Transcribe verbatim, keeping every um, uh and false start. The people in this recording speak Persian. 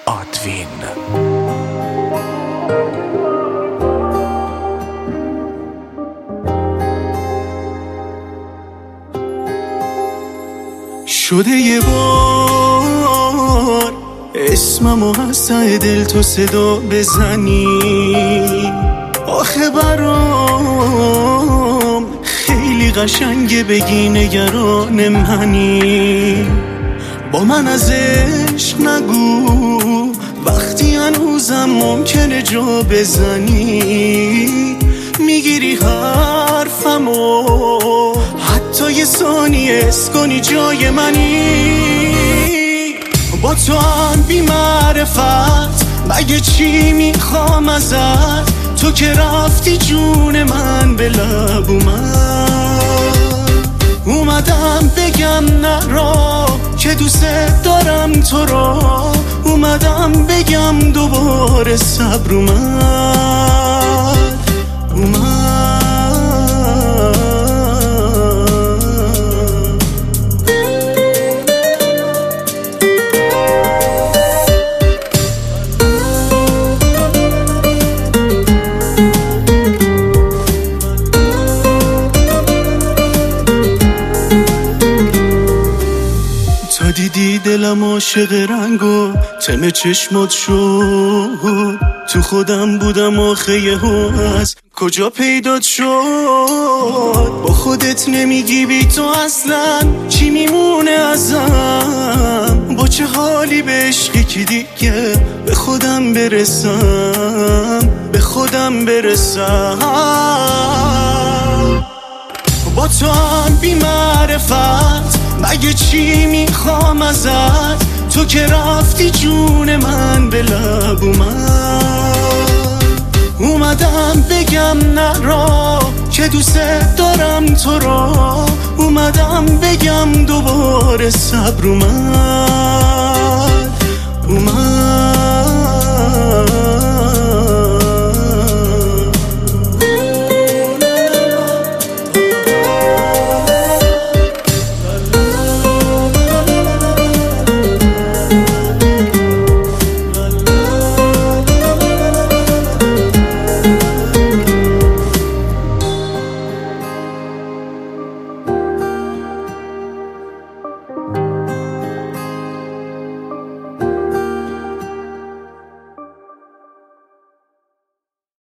آدوین. شده یه بار اسممو از ته دل تو صدا بزنی، آخه برام خیلی قشنگه بگی نگران منی. با من از عشق نگو وقتی هنوزم ممکنه جا بزنی. میگیری حرفمو حتی یه ثانیه اس کنی جای منی. با تو هم بی معرفت مگه چی میخوام ازت؟ تو که رفتی جون من به لب اومد. اومدم بگم نرا که دوست دارم تو را، اومدم بگم دوباره صبر اومد اومد. تا دیدی دلم عاشق رنگ و تم چشمات شد، تو خودم بودم آخه یهو از کجا پیدات شد. با خودت نمیگی بی تو اصلا چی میمونه ازم؟ با چه حالی به عشقی که دیگه به خودم برسم به خودم برسم. با تو هم بی معرفت مگه چی میخوام ازت؟ تو که رفتی جون من به لب اومد. اومدم بگم نرا که دوست دارم تو را، اومدم بگم دوباره صبر اومد اومد.